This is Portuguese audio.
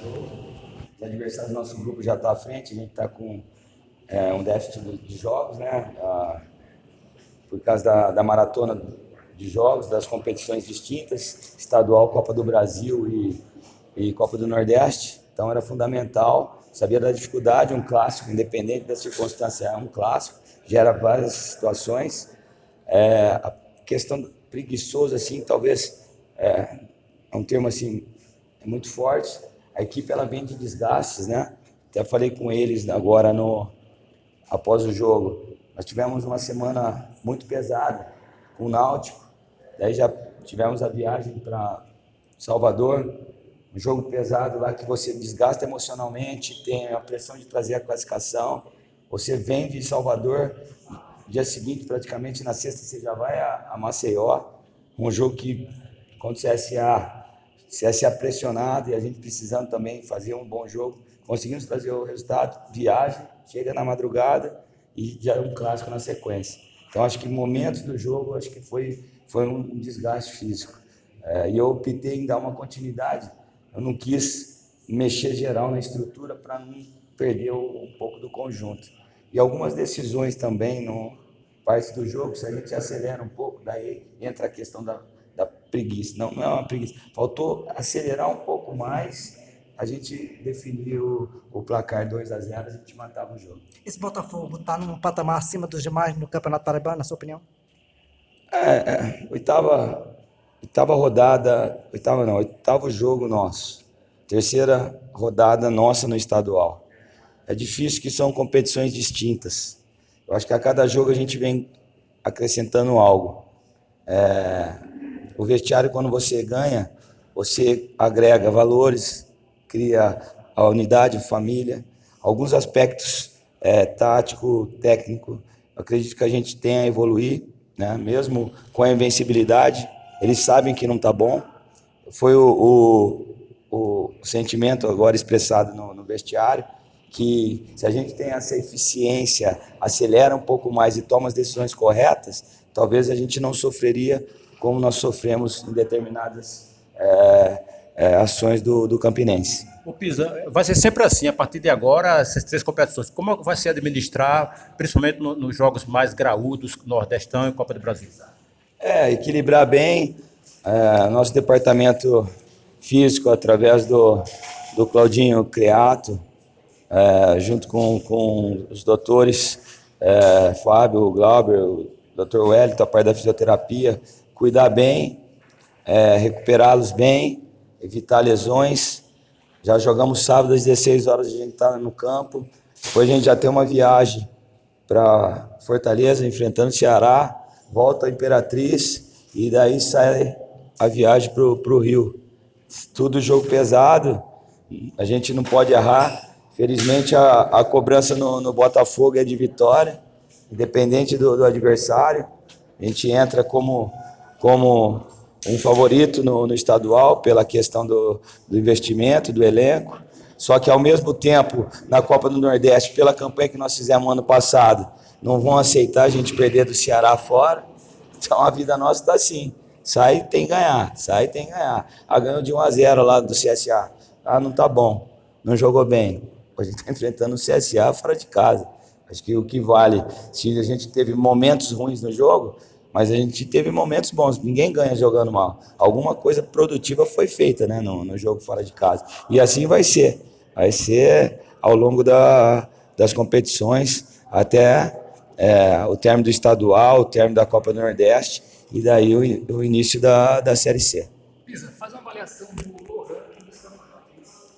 Os adversários do nosso grupo já estão à frente, a gente está com um déficit de jogos, né? Por causa da maratona de jogos, das competições distintas, estadual, Copa do Brasil e Copa do Nordeste. Então era fundamental, sabia da dificuldade, um clássico, independente da circunstância, é um clássico, gera várias situações. A questão preguiçoso, assim, talvez é um termo assim muito forte. A equipe ela vem de desgastes, né? Até falei com eles agora após o jogo. Nós tivemos uma semana muito pesada com o Náutico, daí já tivemos a viagem para Salvador, um jogo pesado lá que você desgasta emocionalmente, tem a pressão de trazer a classificação. Você vem de Salvador, dia seguinte, praticamente na sexta, você já vai a Maceió, um jogo que contra o CSA pressionado e a gente precisando também fazer um bom jogo. Conseguimos trazer o resultado, viagem, chega na madrugada e já é um clássico na sequência. Então, acho que momentos do jogo, acho que foi um desgaste físico. E eu optei em dar uma continuidade. Eu não quis mexer geral na estrutura para não perder um pouco do conjunto. E algumas decisões também, no parte do jogo, se a gente acelera um pouco, daí entra a questão da preguiça. Não, não é uma preguiça. Faltou acelerar um pouco mais, a gente definiu o placar 2-0, a gente matava o jogo. Esse Botafogo está num patamar acima dos demais no Campeonato Paraibano, na sua opinião? Oitava rodada, oitava não, oitavo jogo nosso. Terceira rodada nossa no estadual. É difícil que são competições distintas. Eu acho que a cada jogo a gente vem acrescentando algo. O vestiário, quando você ganha, você agrega valores, cria a unidade, família, alguns aspectos tático, técnico. Eu acredito que a gente tem a evoluir, né? Mesmo com a invencibilidade, eles sabem que não está bom. Foi o sentimento agora expressado no vestiário, que se a gente tem essa eficiência, acelera um pouco mais e toma as decisões corretas, talvez a gente não sofreria como nós sofremos em determinadas ações do Campinense. O Pisa, vai ser sempre assim, a partir de agora, essas três competições. Como vai se administrar, principalmente nos jogos mais graúdos, Nordestão e Copa do Brasil? Equilibrar bem, nosso departamento físico, através do Claudinho Creato, junto com os doutores Fábio, Glauber, o doutor Wellington, a parte da fisioterapia, cuidar bem, recuperá-los bem, evitar lesões. Já jogamos sábado às 16 horas, a gente está no campo. Depois a gente já tem uma viagem para Fortaleza, enfrentando o Ceará, volta a Imperatriz e daí sai a viagem para o Rio. Tudo jogo pesado, a gente não pode errar. Felizmente a cobrança no Botafogo é de vitória, independente do adversário. A gente entra como um favorito no estadual pela questão do investimento, do elenco. Só que ao mesmo tempo, na Copa do Nordeste, pela campanha que nós fizemos ano passado, não vão aceitar a gente perder do Ceará fora. Então a vida nossa está assim. Sai tem que ganhar, sai tem que ganhar. Ganhou de 1-0 lá do CSA. Não tá bom, não jogou bem. A gente está enfrentando o CSA fora de casa. Acho que o que vale, se a gente teve momentos ruins no jogo, mas a gente teve momentos bons. Ninguém ganha jogando mal. Alguma coisa produtiva foi feita, né, no jogo fora de casa. E assim vai ser. Vai ser ao longo das competições até o término do estadual, o término da Copa do Nordeste e daí o início da Série C. Pisa, faz uma avaliação do Lohan.